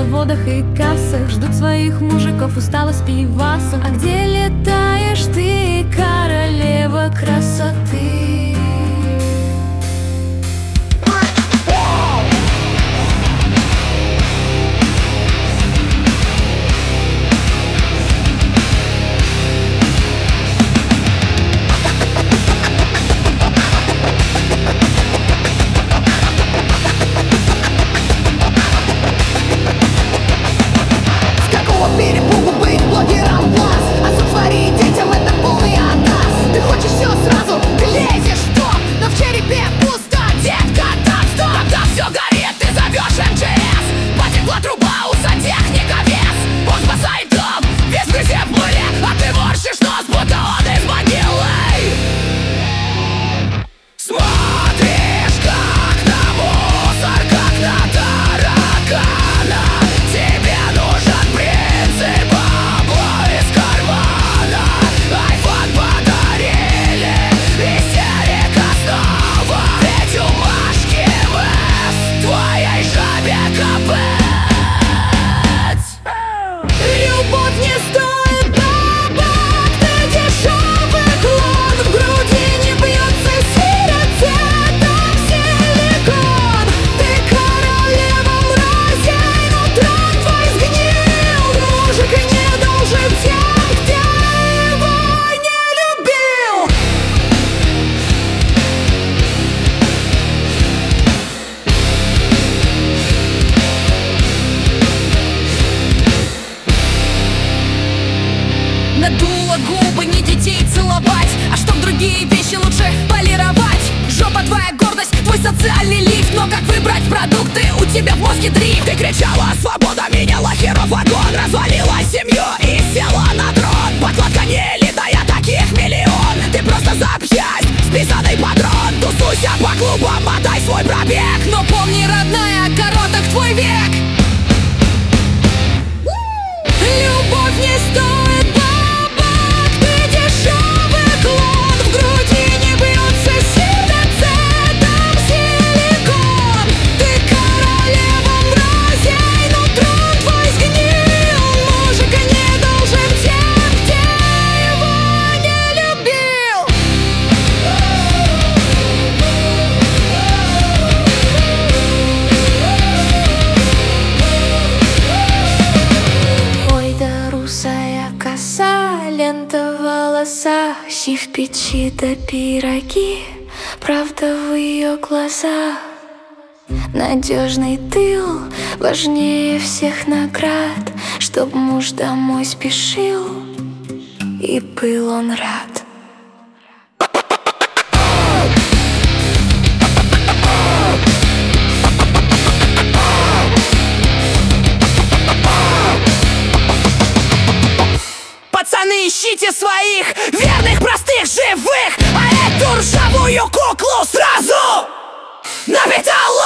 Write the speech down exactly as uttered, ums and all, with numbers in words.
заводах и кассах ждут своих мужиков усталость пивасов. А где летаешь ты, королева красоты? Перепугу быть блогером глаз, а сотворить детям это полный отказ. Ты хочешь все сразу, ты лезешь в топ, но в черепе пусто, детка, так стоп. Когда все горит, ты зовешь эм че эс. Потекла труба, у сантехника вес. Он спасает дом, весь в грязи в пыли, а ты морщишь нос, будто он из могилы. Смотришь, как на мусор, как на таракана. Тебе нужен принцип, бабло из кармана. Айфон подарили, истерика снова. Ведь у Машки Мэс твоей жабе капец. Любовь не стоит бабок, ты дешевый клон. В груди не бьется сердце, там силикон. Ты королева мразей, но трон твой сгнил. Мужик не должен тем, кто его не любил. Надула губы, не детей целовать, а чтоб другие вещи лучше полировать. Жопа твоя гордость, твой социальный лифт. Но как выбрать продукты, у тебя в мозге дрифт. Ты кричала свобода, меняла херов вагон. Развалила семью и села на трон. Подкладка нелитая, таких миллион. Ты просто запчасть, списанный патрон. Тусуйся по клубам, мотай свой пробег. Но помни, родная, короток твой век. Любовь не стоит бабок, ты дешевый клон. В груди не бьется сердце, там силикон. Ты королева мразей, но трон твой сгнил. Мужик не должен тем, кто его не любил. Ой, да русая коса, лента в волосах, щи в печи да пироги, правда в ее глазах. Надежный тыл важнее всех наград, чтоб муж домой спешил и был он рад. Пацаны, ищите своих верных, простых, живых, а эту ржавую куклу сразу на металл.